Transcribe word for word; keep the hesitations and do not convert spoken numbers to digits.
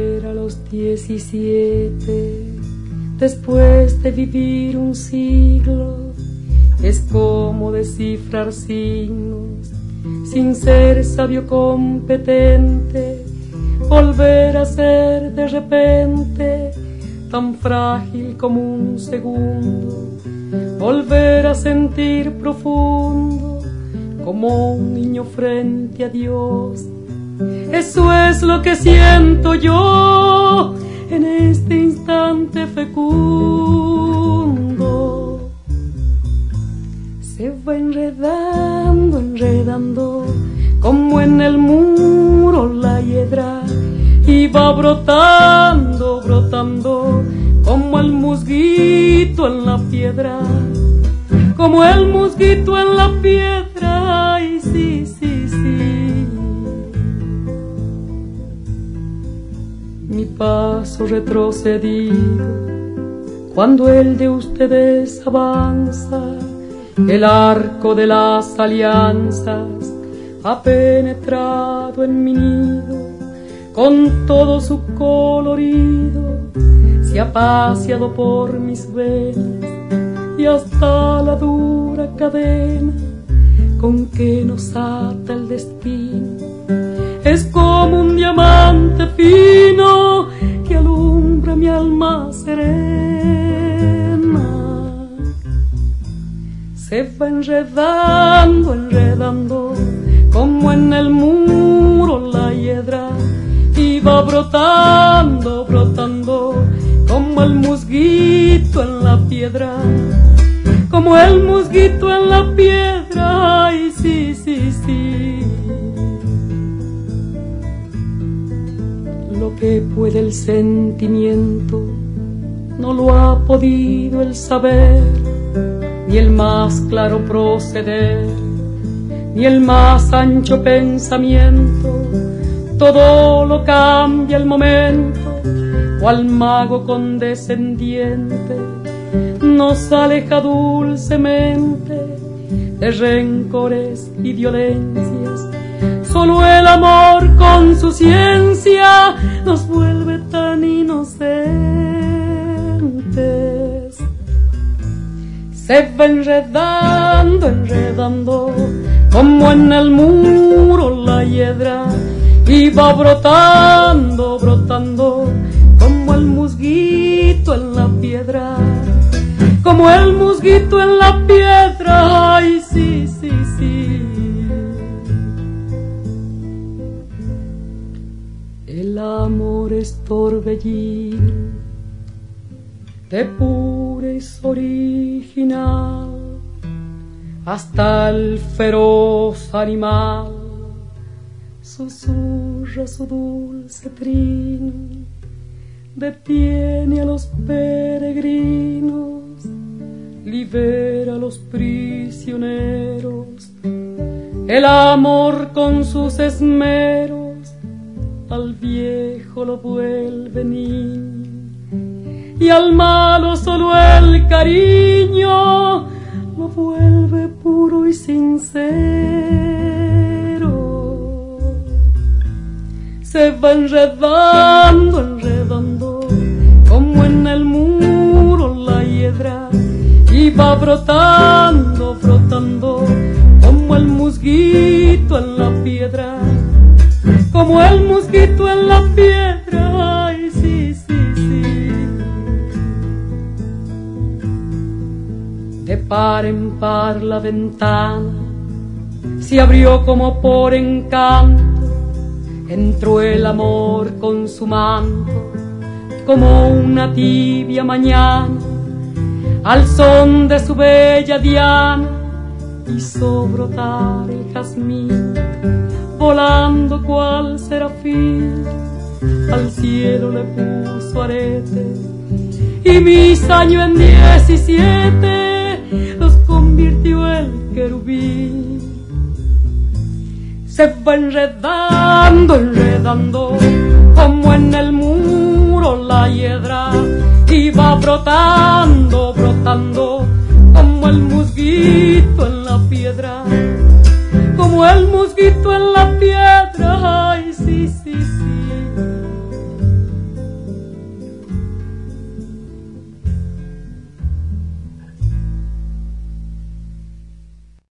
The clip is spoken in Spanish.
volver a los diecisiete, después de vivir un siglo, es como descifrar signos, sin ser sabio competente, volver a ser de repente tan frágil como un segundo, volver a sentir profundo como un niño frente a Dios. Eso es lo que siento yo en este instante fecundo. Se va enredando, enredando, como en el muro la hiedra, y va brotando, brotando, como el musguito en la piedra, como el musguito en la piedra. Ay, sí, sí, sí. Mi paso retrocedido, cuando el de ustedes avanza, el arco de las alianzas ha penetrado en mi nido, con todo su colorido, se ha paseado por mis venas y hasta la dura cadena con que nos ata el destino es como un diamante fino que alumbra mi alma serena. Se va enredando, enredando, como en el muro la hiedra, y va brotando, brotando, como el musguito en la piedra, como el musguito en la piedra. Ay, sí, sí, sí. Lo que puede el sentimiento no lo ha podido el saber, ni el más claro proceder, ni el más ancho pensamiento. Todo lo cambia el momento, cual mago condescendiente nos aleja dulcemente de rencores y violencias. Solo el amor con su ciencia nos vuelve tan inocentes. Se va enredando, enredando, como en el muro la hiedra, y va brotando, brotando, como el musguito en la piedra, como el musguito en la piedra. Ay, sí, sí, sí. El amor es torbellino, de purez original, hasta el feroz animal susurra su dulce trino, detiene a los peregrinos, libera a los prisioneros. El amor con sus esmeros al viejo lo vuelve niño, y al malo solo el cariño lo vuelve puro y sincero. Se va enredando, enredando, como en el muro la hiedra, y va brotando, brotando, como el musguito en la piedra, como el musguito en la piedra. Ay, sí, sí, sí. De par en par la ventana se abrió como por encanto, entró el amor con su manto, como una tibia mañana, al son de su bella diana, hizo brotar el jazmín, volando cual serafín, al cielo le puso arete, y mis años en diecisiete los convirtió el querubín. Se va enredando, enredando, como en el muro la hiedra, y va brotando, brotando, como el musguito en la piedra, como el musguito en la